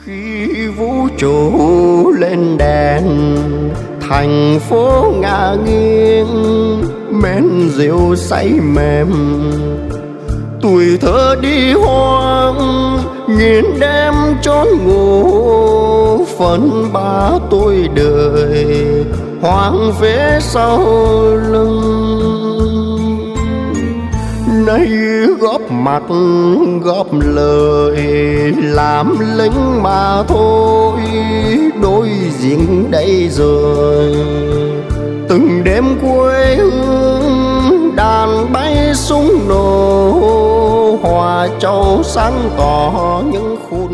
Khi vũ trụ lên đèn, thành phố ngả nghiêng, men rượu say mềm. Tuổi thơ đi hoang, nghìn đêm trốn ngủ, phần ba tôi đời hoang phế sau lưng. Nay góp mặt góp lời làm lính mà thôi, đối diện đây rồi. Từng đêm quê hương đàn bay súng nổ, Hòa Châu sáng tỏ những khu